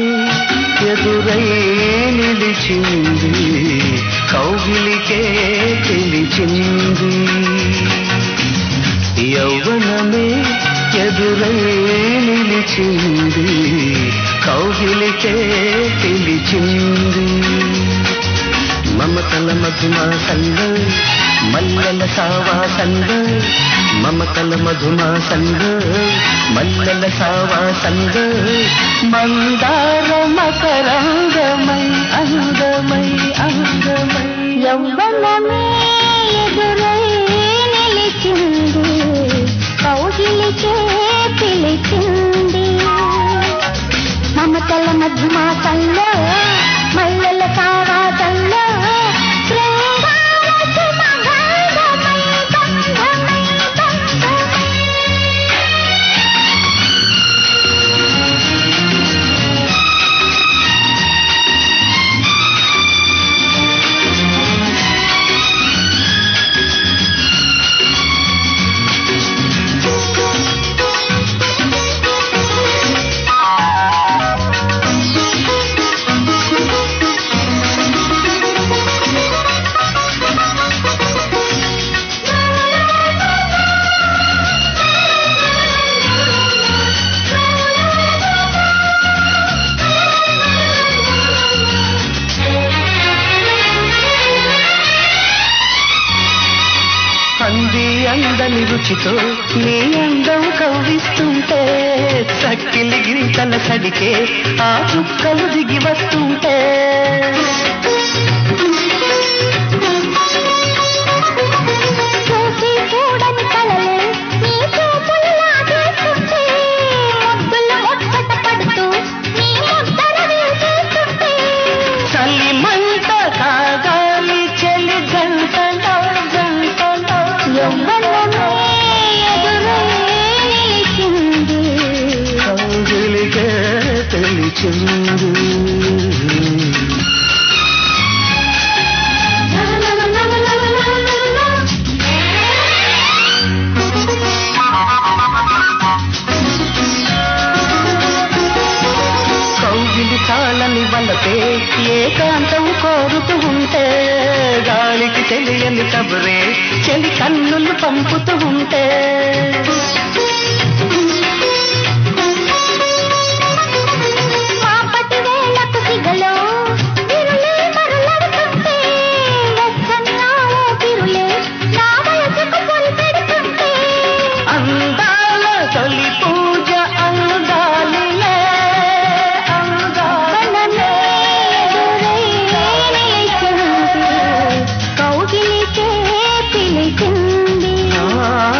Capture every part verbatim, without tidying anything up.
ఎదురై నిలిచింది కౌగిలికే పిలిచింది యౌవనమే ఎదురై నిలిచింది కౌగిలికే పిలిచింది మమతల మధుమాసంలో మల్లెల సావాసంలో మమతల మధుమాసంలో మల్లెల సావాసంలో మందార మకరంగమై అందమై అందమై యౌవనమే ఎదురై నిలిచింది కౌగిలికే పిలిచింది మమతల మధుమాసంలో మల్లెల సావాసంలో అంది అందని రుచితో నీ అందం కవ్విస్తుంటే చక్కిలి గిరితల సడికే ఆ చుక్కలు దిగి వస్తుంటే చలిమంట కాగాలి చెలి గంటలో కౌగిలికే పిలిచింది కౌగిలి తాళని వలపే ఏకాంతం కోరుతూ ఉంటే గాలికి తెలియని కబురే చెలి కన్నులు పంపుతూ ఉంటే అందాల తొలి పూజ అందాలిలే కౌగిలికే పిలిచింది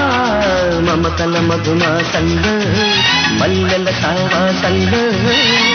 మమతల మధుమాసంలో మల్లెల సావాసంలో